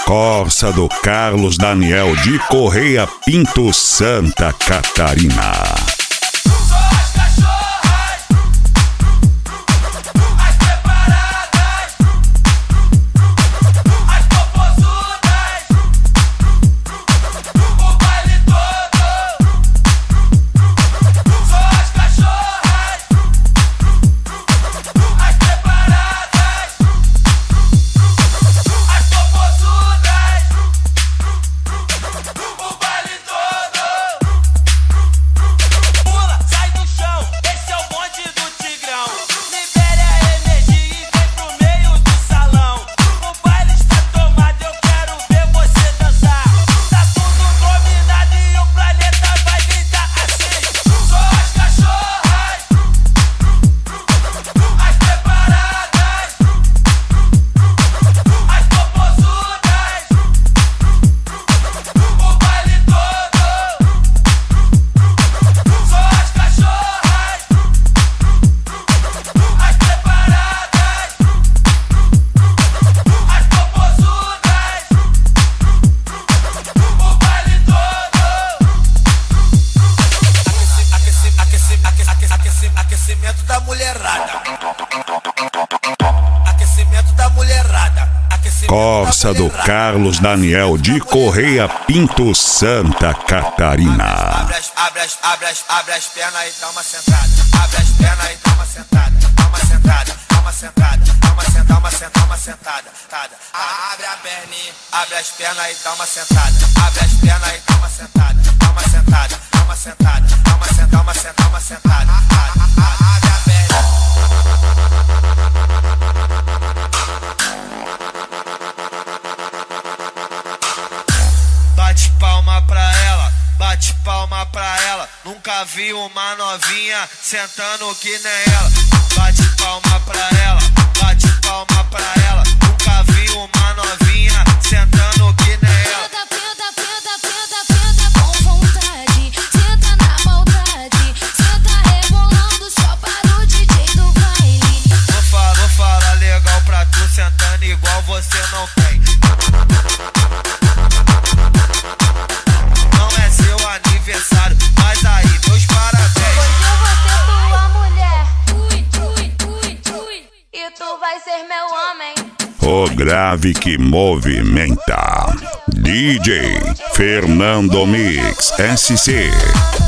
Corsa do Carlos Daniel de Correia Pinto, Santa Catarina. Aquecimento da mulherada. Aquecimento da mulherada. Corsa do Carlos Daniel de Correia Pinto, Santa Catarina. Abre as pernas e dá uma sentada. Abre as pernas e dá uma sentada. Dá uma sentada, dá uma sentada, dá uma sentada, uma sentada. Abre a perninha, abre as pernas e dá uma sentada. Abre as pernas e dá uma sentada. Dá uma sentada, dá uma sentada, dá uma sentada, uma sentada. Abre a perna. Bate palma pra ela, bate palma pra ela. Nunca vi uma novinha sentando que nem ela. Bate palma pra ela, bate palma pra ela. Nunca vi uma novinha sentando que nem ela. Penta com vontade, senta na maldade, senta rebolando só para o DJ do baile. Vou falar legal pra tu, sentando igual você não tem. Não é seu aniversário, mas aí meus parabéns. Hoje eu vou ser tua mulher, e tu vai ser meu homem. O grave que movimenta. DJ Fernando Mix SC.